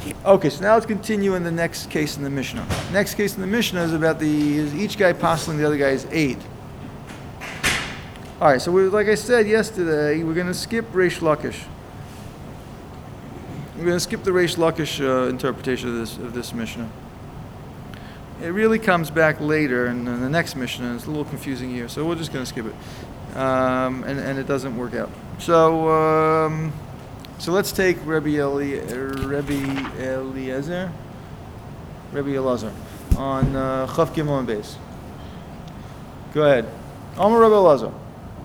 Okay, so now let's continue in the next case in the Mishnah. Next case in the Mishnah is about each guy postling the other guy's aid. All right, so like I said yesterday, we're going to skip Reish Lakish. We're going to skip the Reish Lakish interpretation of this Mishnah. It really comes back later in the next Mishnah. It's a little confusing here, so we're just going to skip it. And it doesn't work out. So let's take Rabbi Eliezer on Chaf Gimel and Beis. Go ahead. Omer Rabbi Eliezer.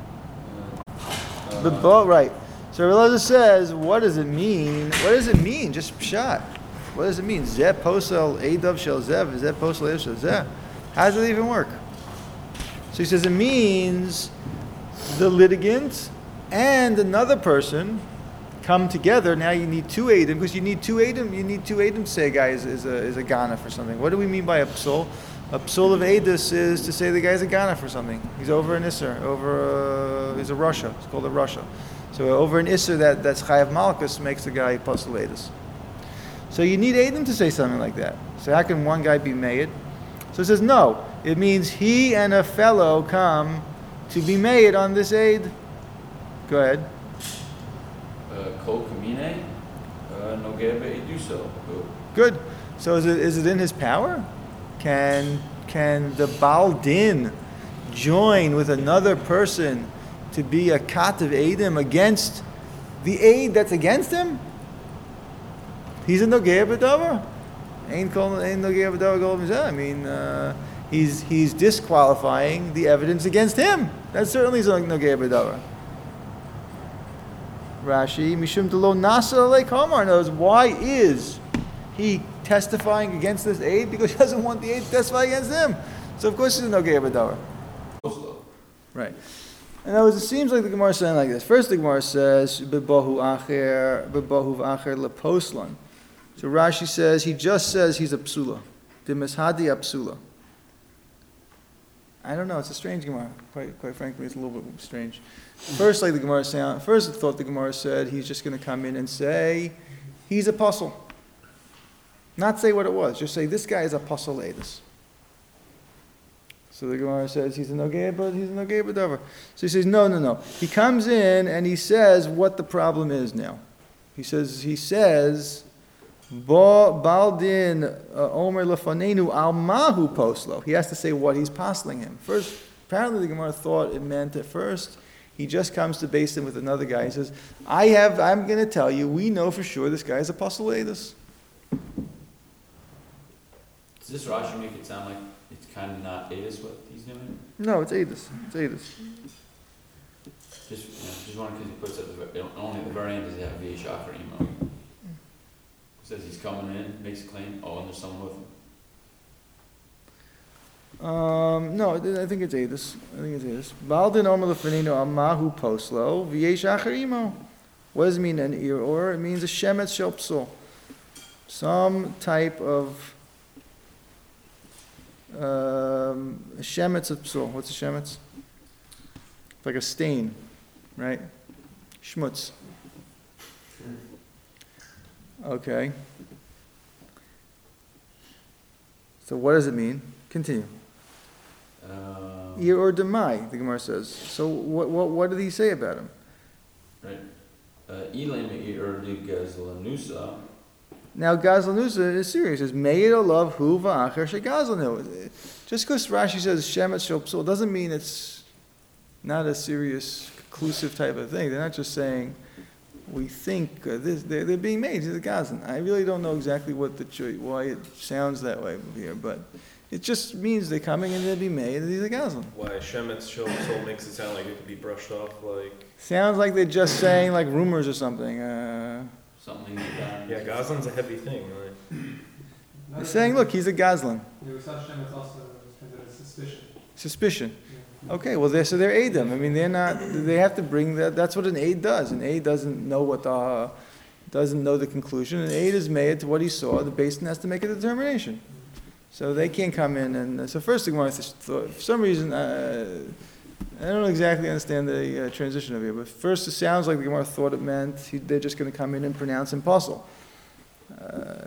Right. So Rabbi Eliezer says, what does it mean? What does it mean? Just pshat. What does it mean? Zeh posel eidav shel zev. Zeh posel eidav shel zeh. How does it even work? So he says it means the litigant and another person come together. Now you need two Eidim, because you need two Eidim to say a guy is a Gana for something. What do we mean by a psul? A psul of Eidus is to say the guy's a Gana for something. He's over an Isser, he's a Russia. It's called a Russia. So over an Isser that's Chayav Malkus makes the guy Pasul Eidus. So you need Eidim to say something like that. So how can one guy be made? So it says no. It means he and a fellow come to be made on this aid. Go ahead. Kol kamine, nogeh be'eduso. Good. So is it in his power? Can the Baal Din join with another person to be a Katav Eidim against the aid that's against him? He's a Nogeh b'davar. Ain't Nogeh b'davar gol mizeh. I mean, he's disqualifying the evidence against him. That certainly is a Nogeh b'davar. Rashi, Mishum Delo Nasa Alei Kamar knows why is he testifying against this aid? Because he doesn't want the aid to testify against him. So of course he's no Gei B'davar. Right. In other words, it seems like the Gemara is saying like this. First the Gemara says, Bebahu v'acher leposlan. So Rashi says, he just says he's a psula. Dimishadi a psula. I don't know, it's a strange Gemara. Quite frankly, it's a little bit strange. First, like the Gemara said, first I thought the Gemara said he's just going to come in and say he's a puzzle. Not say what it was, just say this guy is a puzzle Eidus. So the Gemara says he's a Nogeh b'davar. So he says no. He comes in and he says what the problem is now. He says Baldin Omer lefanenu al mahu poslo. He has to say what he's postling him. First, apparently the Gemara thought it meant at first he just comes to base him with another guy. He says, I'm going to tell you, we know for sure this guy is a Pasul Eidus. Does this Rashi make it sound like it's kind of not Eidus what he's doing? No, it's Eidus. Just one because he puts it only at the very end does he have V'yishachar emo. Says he's coming in, makes a claim, and there's someone with him. No, I think it's Eidus. Baldin Omer lefanenu al mahu poslo v'yeshachar imo. What does it mean, an ear or? It means a shemetz shel psul. Some type of a shemetz of psul. What's a shemetz? It's like a stain, right? Shmutz. Okay. So what does it mean? Continue. Ir or demai, the Gemara says. So what did he say about him? Right. Elam ir de gazlanusa. Now gazlanusa is serious. It says meid olav hu va'acher shegazlanu. Just because Rashi says shemetz shel psul doesn't mean it's not a serious, conclusive type of thing. They're not just saying we think they're being made. He's a gazlan. I really don't know exactly why it sounds that way here, but it just means they're coming and they'll be made and he's a gazlan. Why shemetz shel psul makes it sound like it could be brushed off, like sounds like they're just saying like rumors or something. Something like that. Yeah, gazlan's a heavy thing, right? They're saying, look, he's a gazlan. There was such shemetz also considered Suspicion. Okay, well, they're Eidim. I mean, they have to bring that. That's what an Eid does. An Eid doesn't know the conclusion. An Eid is made to what he saw. The Beis Din has to make a determination. So they can't come in and, so first thing I thought, for some reason, I don't exactly understand the transition of here, but first it sounds like the Gemara thought it meant they're just going to come in and pronounce him puzzle.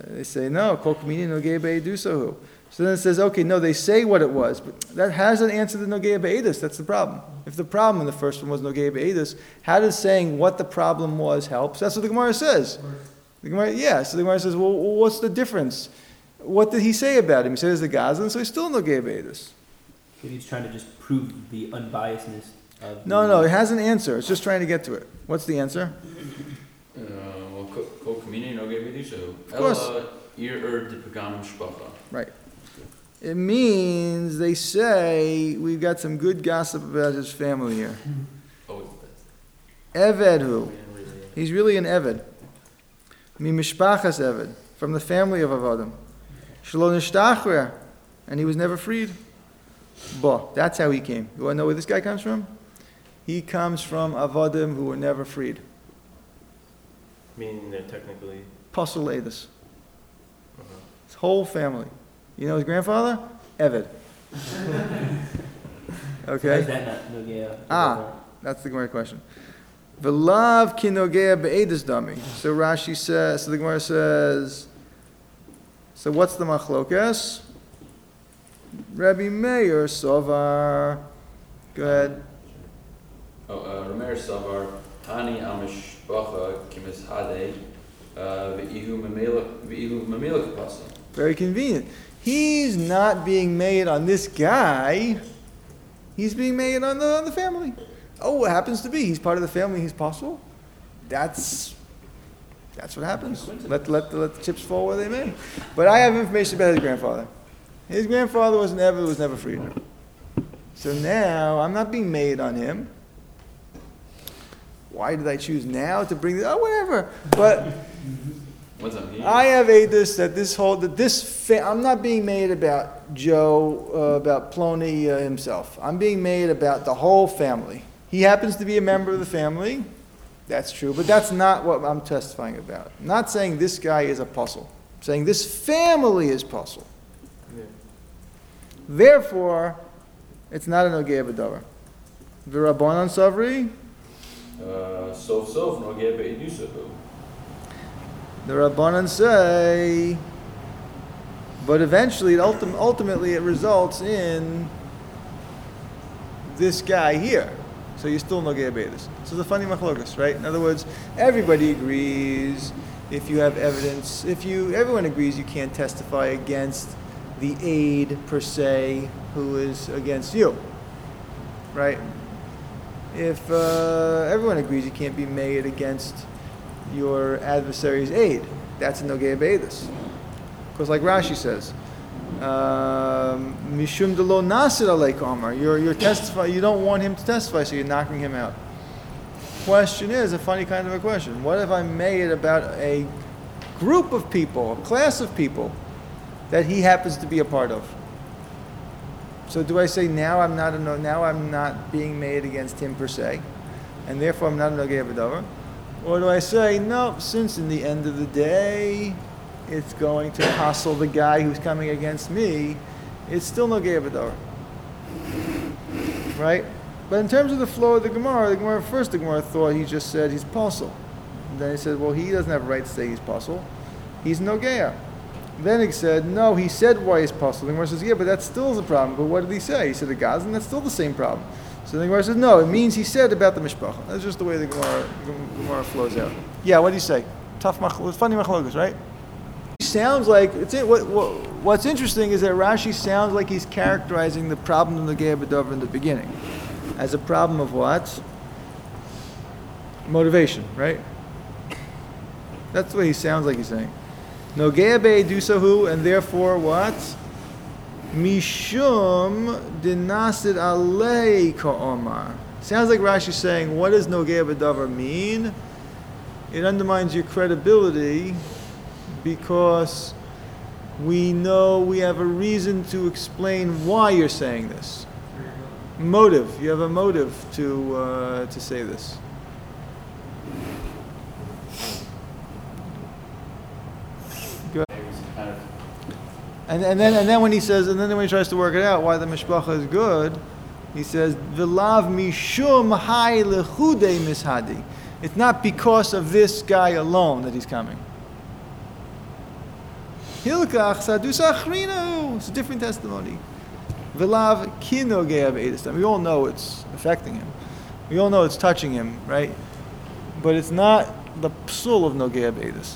They say, no, kol kamini nogea be'edusahu. So then it says, okay, no, they say what it was, but that hasn't answered the nogea be'edus. That's the problem. If the problem in the first one was nogea be'edus, how does saying what the problem was helps? That's what the Gemara says. The Gemara, yeah, so the Gemara says, well, what's the difference? What did he say about him? He said he's the Gazlan, so he's still nogea be'edus. Maybe he's trying to just prove the unbiasedness of. No, it has an answer. It's just trying to get to it. What's the answer? Well, kol kamini no gave me so. Of course. De pagam shpacha. Right. It means they say we've got some good gossip about his family here. Oh, it's Eved who? He's really an Eved. Mi mishpachas Eved, from the family of Avadim. Shelo nishtachrer, and he was never freed. Bo, that's how he came. You want to know where this guy comes from? He comes from Avadim who were never freed. Meaning they're technically. Pasul Edus. His whole family. You know his grandfather? Eved. Why is Okay? that not Nogea? That's the Gemara question. V'lav ki nogea be'edus dami. So Rashi says, so the Gemara says, so what's the machlokas? Rabbi Meir Sovar. Go ahead. Rameir Savar, Hani Amishpacha, Kimis Hade, V'ihu Mamela Kapasa. Very convenient. He's not being made on this guy. He's being made on the family. Oh, it happens to be. He's part of the family. He's possible. That's what happens. Let the chips fall where they may. But I have information about his grandfather. His grandfather was never freed. So now I'm not being made on him. Why did I choose now to bring this? Oh, whatever. But What's up, he? I have Adis that I'm not being made about Joe, about Plony himself. I'm being made about the whole family. He happens to be a member of the family. That's true, but that's not what I'm testifying about. I'm not saying this guy is a puzzle. I'm saying this family is puzzle. Yeah. Therefore, it's not an Nogea B'davar. V'Rabbanan Savri, Sof no gave Edusahu. the Rabbanan say, but eventually, ultimately, it results in this guy here. So you're still Nogea B'edus. So it's a funny machlokas, right? In other words, everybody agrees. If you have evidence, everyone agrees you can't testify against the aide per se who is against you, right? If everyone agrees you can't be made against your adversary's aid, that's a Nogea B'edus. Because like Rashi says, Mishum de lo nasir alei Omar. You're testifying, you don't want him to testify, so you're knocking him out. Question is a funny kind of a question. What if I made about a group of people, a class of people, that he happens to be a part of? So do I say now I'm not being made against him per se, and therefore I'm not a Nogea B'davar? Or do I say, no, since in the end of the day, it's going to hassle the guy who's coming against me, it's still Nogea B'davar. Right? But in terms of the flow of the Gemara thought he just said he's pasul. Then he said, well, he doesn't have a right to say he's pasul. He's Nogea. Then he said, no, he said why he's pasul. The Gemara says, yeah, but that still is a problem. But what did he say? He said the Gazan, that's still the same problem. So the Gemara says, no, it means he said about the Mishpacha. That's just the way the Gemara flows out. Yeah, what do you say? Tough machlokas, funny machlokas, right? He sounds like, what's interesting is that Rashi sounds like he's characterizing the problem of Nogea B'davar in the beginning as a problem of what? Motivation, right? That's what he sounds like he's saying. Nogea be'edusahu, and therefore what? Mishum dinasid alei ka'omar. Sounds like Rashi's saying, what does Nogea B'davar mean? It undermines your credibility because we know we have a reason to explain why you're saying this. Motive. You have a motive to say this. Go ahead. Kind of And then when he says, and then when he tries to work it out why the mishpacha is good, he says, "V'lav mishum hay lechude mishadi." It's not because of this guy alone that he's coming. Hilkach sadusa achrinu. It's a different testimony. V'lav ki nogea be'edus. We all know it's affecting him. We all know it's touching him, right? But it's not the psul of nogea be'edus.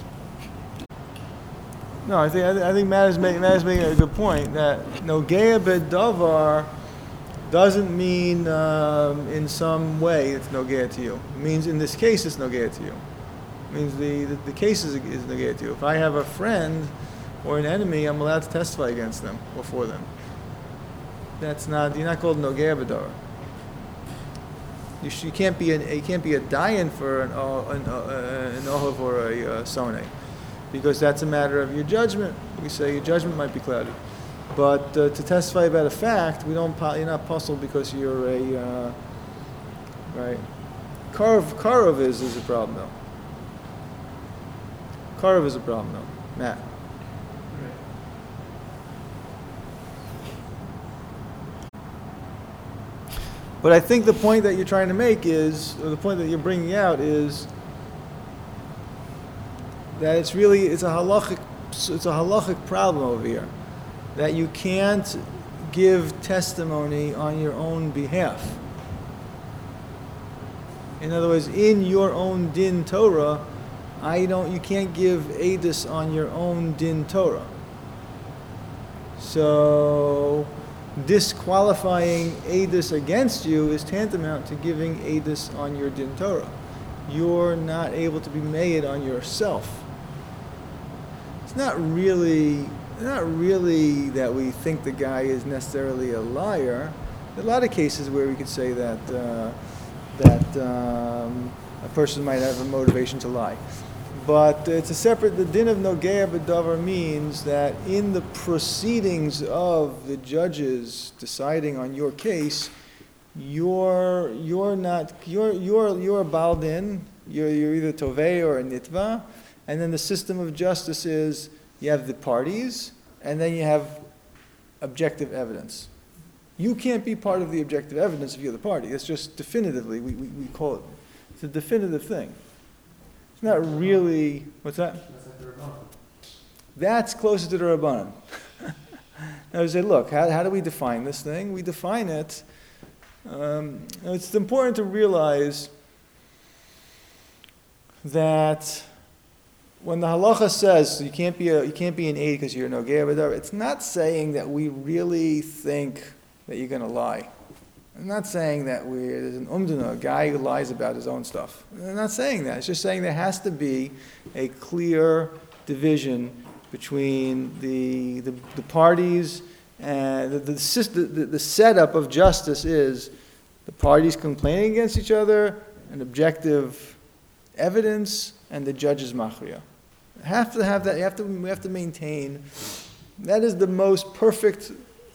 No, I think Matt is making a good point that nogea bedavar doesn't mean in some way it's nogea to you. It means in this case it's nogea to you. It means the case is nogea to you. If I have a friend or an enemy, I'm allowed to testify against them or for them. You're not called nogea bedavar. You can't be a dayan for an ohav or a soneh, because that's a matter of your judgment. We say your judgment might be clouded. But to testify about a fact, you're not puzzled because you're a right. Karov is a problem though. Karov is a problem though. Matt. But I think the point that you're trying to make is, or the point that you're bringing out is that it's a halachic problem over here. That you can't give testimony on your own behalf. In other words, in your own din Torah, you can't give edus on your own din Torah. So disqualifying edus against you is tantamount to giving edus on your din Torah. You're not able to be made on yourself. It's not really that we think the guy is necessarily a liar. There are a lot of cases where we could say that a person might have a motivation to lie. But the din of nogea bedavar means that in the proceedings of the judges deciding on your case, you're a baldin, you're either tovei or a nitva, and then the system of justice is you have the parties, and then you have objective evidence. You can't be part of the objective evidence if you're the party. It's just definitively, we call it, it's a definitive thing. It's not really, what's that? That's like the Rabbanan. That's closer to the Rabbanan. Now we say, look, how do we define this thing? We define it, it's important to realize that when the halacha says you can't be an aid because you're nogea bedavar, it's not saying that we really think that you're going to lie. I'm not saying that there's an umdana, a guy who lies about his own stuff. I'm not saying that. It's just saying there has to be a clear division between the parties, and the setup of justice is the parties complaining against each other, and objective evidence, and the judge's machriya. Have to have that. We have to maintain. That is the most perfect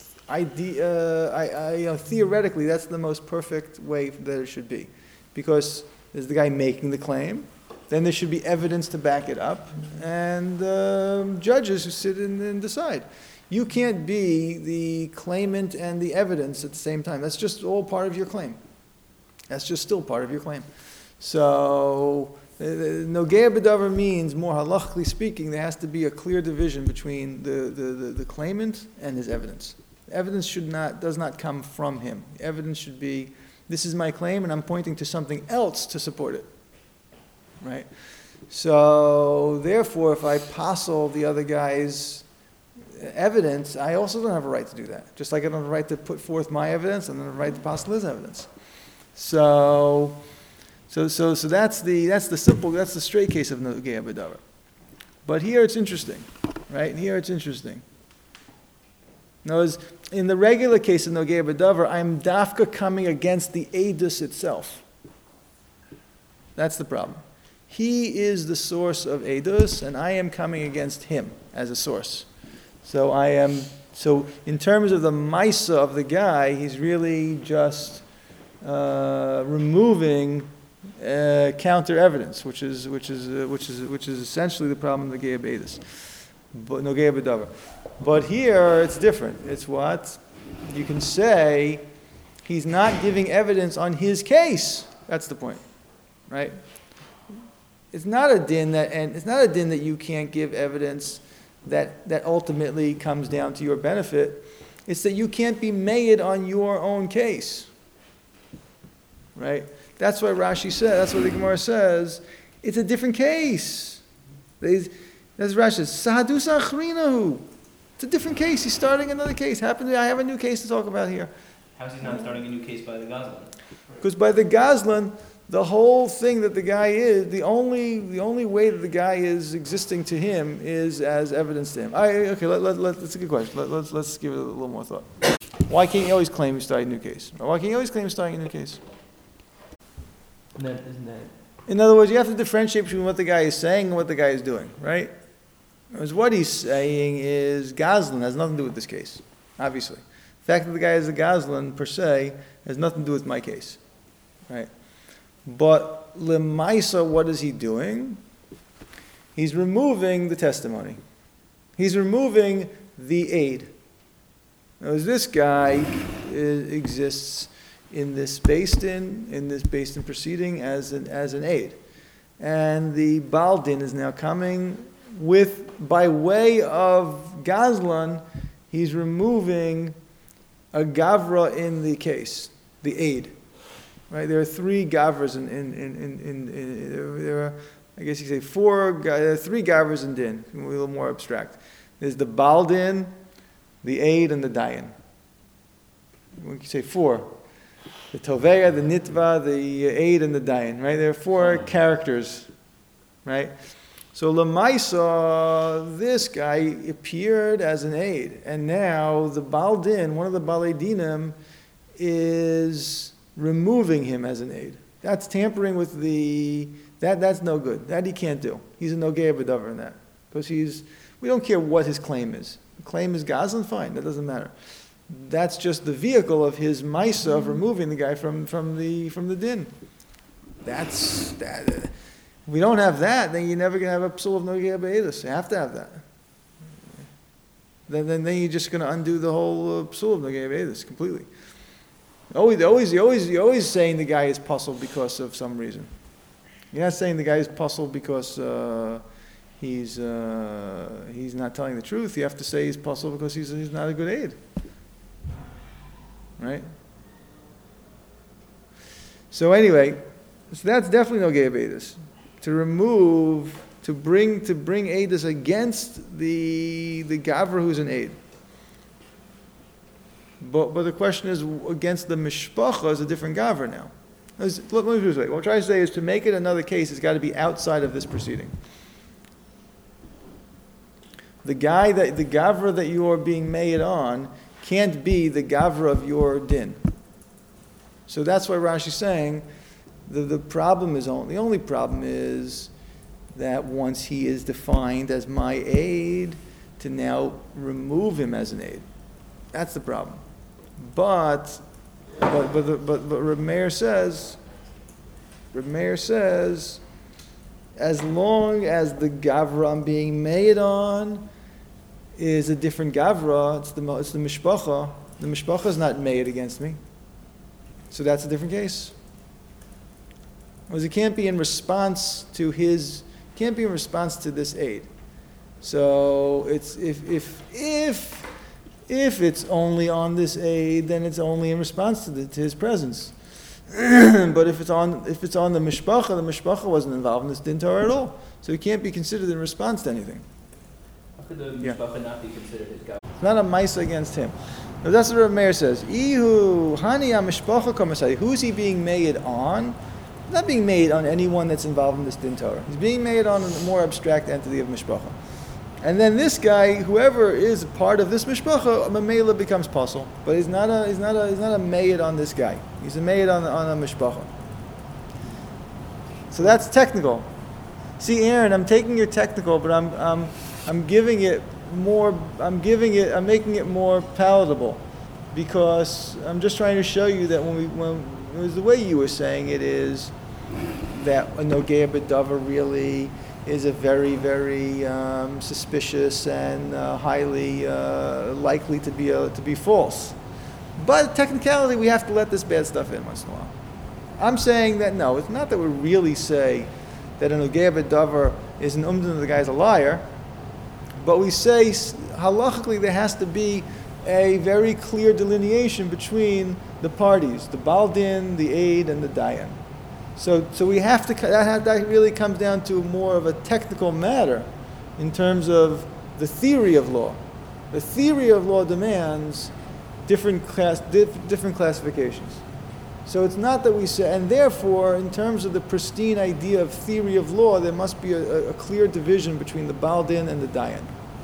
idea. Theoretically, that's the most perfect way that it should be, because there's the guy making the claim, then there should be evidence to back it up, and judges who sit and decide. You can't be the claimant and the evidence at the same time. That's just all part of your claim. That's just still part of your claim. So nogea bedavar means, more halachically speaking, there has to be a clear division between the claimant and his evidence. Evidence does not come from him. Evidence should be, this is my claim and I'm pointing to something else to support it. Right? So therefore, if I passel the other guy's evidence, I also don't have a right to do that. Just like I don't have a right to put forth my evidence, I don't have a right to passel his evidence. So that's the straight case of nogea bedavar. But here it's interesting, right? Here it's interesting. In the regular case of nogea bedavar, I'm dafka coming against the edus itself. That's the problem. He is the source of edus, and I am coming against him as a source. So in terms of the maisa of the guy, he's really just removing counter evidence, which is essentially the problem of nogea bedavar. But here it's different. It's what you can say. He's not giving evidence on his case. That's the point, right? It's not a din that you can't give evidence that ultimately comes down to your benefit. It's that you can't be made on your own case. Right? That's why Rashi said, that's what the Gemara says, it's a different case. That's Rashi says, Sahadusa achrinahu. It's a different case. He's starting another case. I have a new case to talk about here. How's he not starting a new case by the Goslin? Because by the Goslin, the whole thing that the guy is, the only way that the guy is existing to him is as evidence to him. That's a good question. Let's give it a little more thought. Why can't you always claim you're starting a new case? Why can't you always claim you're starting a new case? Isn't that? In other words, you have to differentiate between what the guy is saying and what the guy is doing, right? Because what he's saying is Goslin has nothing to do with this case, obviously. The fact that the guy is a Goslin, per se, has nothing to do with my case, right? But Lemaisa, what is he doing? He's removing the testimony. He's removing the aid. Now, this guy exists in this based in proceeding as an aid. And the Baldin is now coming by way of Goslin, he's removing a Gavra in the case, the aid. Right? There are three Gavras there are, I guess you could say there are three Gavras in Din, a little more abstract. There's the Baldin, the aid, and the Dayan. We could say four. The Toveya, the Nitva, the aid, and the Dayan, right? There are four characters, right? So Lamaisa, this guy appeared as an aid, and now the Baldin, one of the Balei Dinim, is removing him as an aid. That's tampering with that's no good. That he can't do. He's a Nogei B'davar in that. Because we don't care what his claim is. The claim is Goslin, fine, that doesn't matter. That's just the vehicle of his Maisa of removing the guy from the din. That's that. If we don't have that, then you're never going to have a psul of Nogei B'edus. You have to have that. Then you're just going to undo the whole psul of Nogei B'edus completely. You're always saying the guy is puzzled because of some reason. You're not saying the guy is puzzled because he's not telling the truth. You have to say he's puzzled because he's not a good aid. Right? So anyway, that's definitely no gay Vedas. To bring Aedis against the Gavra who's an aid. But the question is, against the Mishpacha is a different Gavra now. Let me put it this way. What I'm trying to say is, to make it another case, it's got to be outside of this proceeding. The Gavra that you are being made on can't be the Gavra of your din. So that's why Rashi's saying the only problem is that once he is defined as my aid, to now remove him as an aid. That's the problem. But Reb Meir says, as long as the Gavra I'm being made on is a different Gavra, it's the Mishpacha. The Mishpacha is not made against me. So that's a different case. Because it can't be in response to this aid. So it's if it's only on this aid, then it's only in response to his presence. But if it's on the mishpacha wasn't involved in this din Torah at all, so it can't be considered in response to anything. How could the mishpacha not be considered his God? It's not a maisa against him. But that's what Reb Meir says. Ihu hani mishpacha kamasai. Who's he being made on? He's not being made on anyone that's involved in this din Torah. He's being made on a more abstract entity of mishpacha. And then this guy, whoever is part of this mishpacha, Mamela becomes puzzle. But he's not a maid on this guy. He's a maid on a mishpacha. So that's technical. See, Aaron, I'm taking your technical, but I'm giving it more. I'm making it more palatable, because I'm just trying to show you that when it was the way you were saying it is that a Nogea B'davar really is a very, very suspicious and highly likely to be false. But technicality, we have to let this bad stuff in once in a while. I'm saying that no, it's not that we really say that a Nogea B'davar is an umdin of the guy's a liar, but we say halachically there has to be a very clear delineation between the parties, the Baldin, the Aid, and the Dayan. So we have to, that really comes down to more of a technical matter in terms of the theory of law. The theory of law demands different classifications. So it's not that we say, and therefore, in terms of the pristine idea of theory of law, there must be a clear division between the Baldin and the Dayan.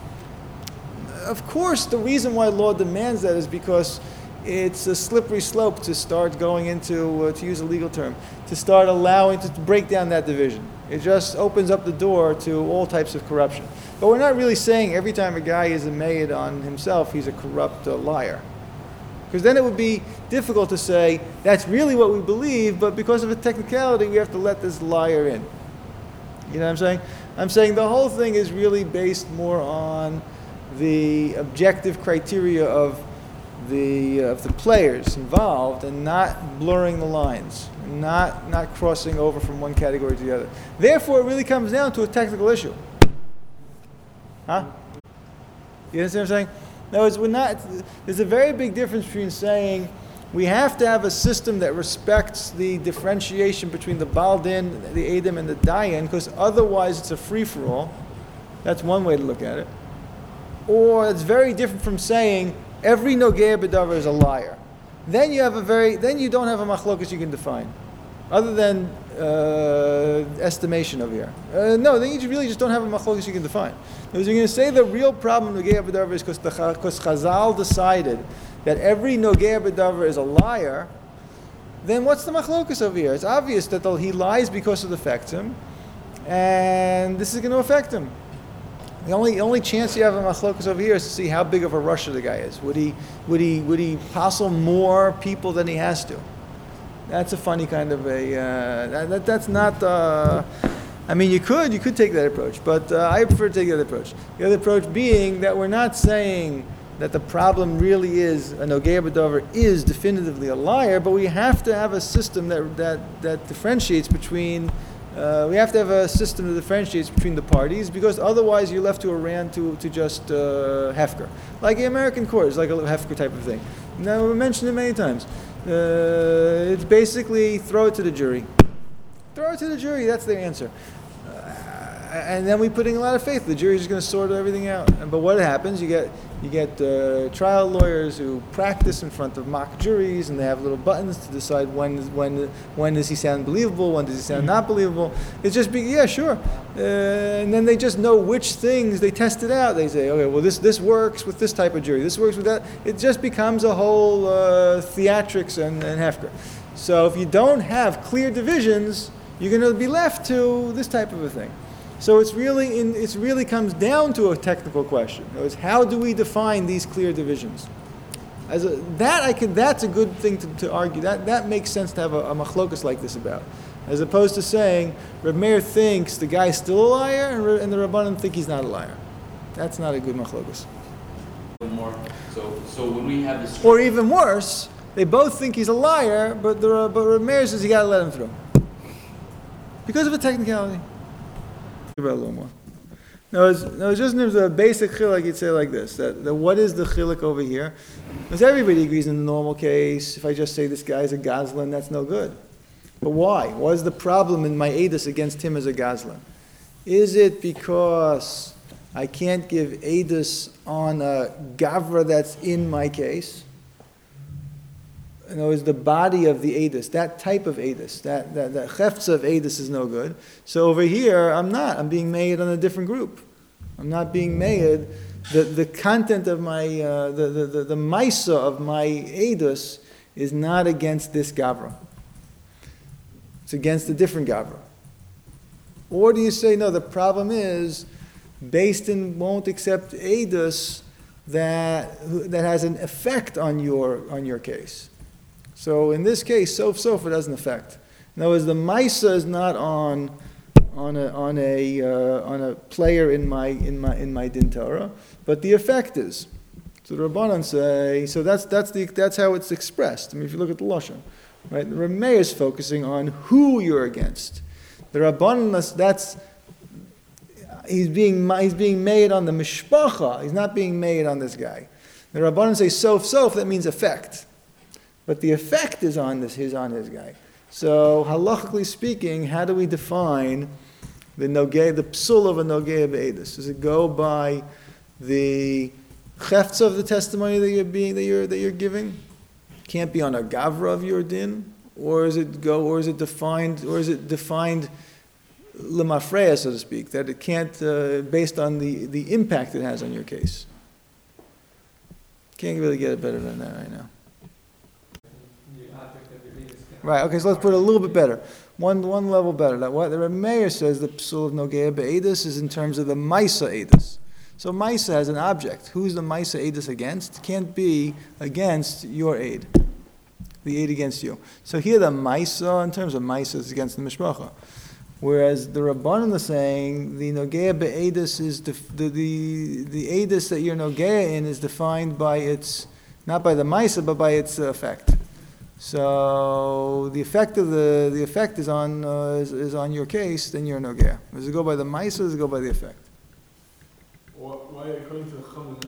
Of course, the reason why law demands that is because it's a slippery slope to start going into, to use a legal term, to start allowing, to break down that division. It just opens up the door to all types of corruption. But we're not really saying every time a guy is a maid on himself, he's a corrupt liar. Because then it would be difficult to say, that's really what we believe, but because of a technicality, we have to let this liar in. You know what I'm saying? I'm saying the whole thing is really based more on the objective criteria of the players involved and not blurring the lines, and not crossing over from one category to the other. Therefore, it really comes down to a technical issue. Huh? You understand what I'm saying? In other words, there's a very big difference between saying we have to have a system that respects the differentiation between the Baldin, the Edom, and the Dayan, because otherwise it's a free-for-all. That's one way to look at it. Or it's very different from saying every Nogea B'davar is a liar. Then you don't have a machlokas you can define, other than estimation over here. No, then you really just don't have a machlokas you can define. Because you're going to say the real problem in Nogea B'davar is because Chazal decided that every Nogea B'davar is a liar, then what's the machlokas over here? It's obvious that he lies because it affects him, and this is going to affect him. The only chance you have a machlokas over here is to see how big of a rusher the guy is. Would he passel more people than he has to? That's a funny kind of a. That's not. I mean, you could take that approach, but I prefer to take the other approach. The other approach being that we're not saying that the problem really is a Nogea B'davar is definitively a liar, but we have to have a system that differentiates between. We have to have a system that differentiates between the parties, because otherwise you're left to Iran to just hefker. Like the American courts, like a hefker type of thing. Now, we mentioned it many times. It's basically throw it to the jury. Throw it to the jury, that's their answer. And then we put in a lot of faith. The jury's just going to sort everything out. But what happens? You get trial lawyers who practice in front of mock juries, and they have little buttons to decide when does he sound believable, when does he sound not believable. It's just yeah, sure. And then they just know which things they test it out. They say, okay, well this works with this type of jury. This works with that. It just becomes a whole theatrics and hefker. So if you don't have clear divisions, you're going to be left to this type of a thing. So it really comes down to a technical question. It's how do we define these clear divisions? That's a good thing to argue. That makes sense to have a machlokas like this about, as opposed to saying Reb Meir thinks the guy's still a liar and the Rabbanim think he's not a liar. That's not a good machlokas. More. So when we have this, or even worse, they both think he's a liar, but Reb Meir says you got to let him through because of a technicality. About a little more. No, it's just in terms of a basic chiluk, you'd say like this, that what is the chiluk over here? Because everybody agrees in the normal case, if I just say this guy's a gazlan, that's no good. But why? What is the problem in my edus against him as a gazlan? Is it because I can't give edus on a gavra that's in my case? In other words, the body of the edus, that type of edus, that cheftza of edus is no good. So over here, I'm being made on a different group. I'm not being made, the content of my, the maisa of my edus is not against this gavra. It's against a different gavra. Or do you say, no, the problem is, Beis Din won't accept edus that has an effect on your case. So in this case, sof it doesn't affect. In other words, the maisa is not on a player in my din Torah, but the effect is. So the Rabbanan say, so that's how it's expressed. I mean, if you look at the lashon, right? The Rameh is focusing on who you're against. The Rabbanan, he's being made on the mishpacha. He's not being made on this guy. The Rabbanan say sof, that means effect. But the effect is on his guy. So, halachically speaking, how do we define the psul of a nogea be'edus? Does it go by the chefts of the testimony that you're giving? Can't be on a gavra of your din, or is it defined lemafreya, so to speak, that it can't based on the impact it has on your case? Can't really get it better than that right now. The object of your deed is. Right, okay, so let's put it a little bit better. One level better. That what the Rebbe Meir says the psul of nogea be'edus is in terms of the maisa edus. So maisa has an object. Who's the maisa edus against? Can't be against your aid. The aid against you. So here the maisa, in terms of maisa, is against the mishpacha. Whereas the Rabbanan is saying the nogea be'edus is the edus that you're nogea in is defined by its, not by the maisa, but by its effect. So the effect is on your case, then you're nogea. Does it go by the maisa or does it go by the effect? Why, according to the Chum,